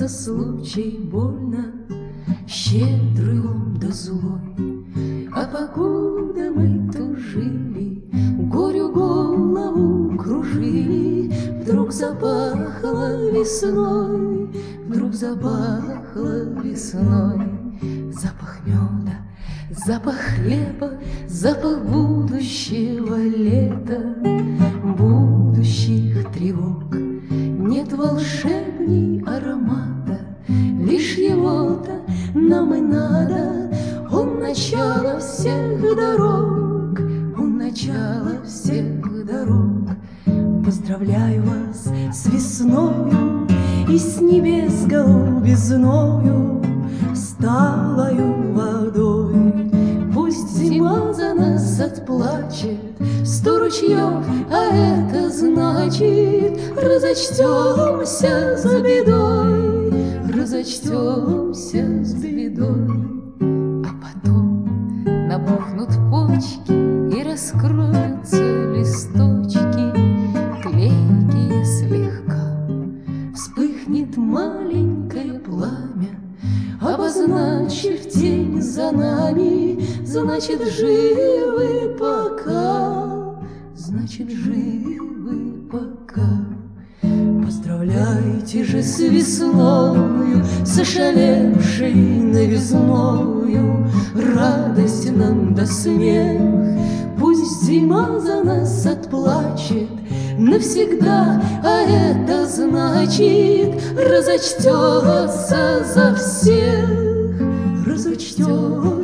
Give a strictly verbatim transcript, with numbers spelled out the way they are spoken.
на случай больно, щедрый он да злой. А покуда мы тужили, горю голову кружили, вдруг запахло весной, вдруг запахло весной. Запах меда, запах хлеба, запах будущего лета, будущих тревог. Нет волшебней аромата, лишь его-то нам и надо. Он начало всех дорог, он начало всех дорог. Поздравляю вас с весною и с небес голубизною, с талою водой. Пусть зима за нас отплачет сто ручьев, а это значит разочтемся с бедой, разочтемся с бедой. А потом набухнут почки и раскроются листочки, клейкие слегка. Вспыхнет маленькое пламя, обозначив тень за нами, значит, живы пока, значит, живы пока. Поздравляйте же с весною, с ошалевшей новизною, радость нам да смех. Пусть зима за нас отплачет навсегда, а это значит разочтется за всех, разочтется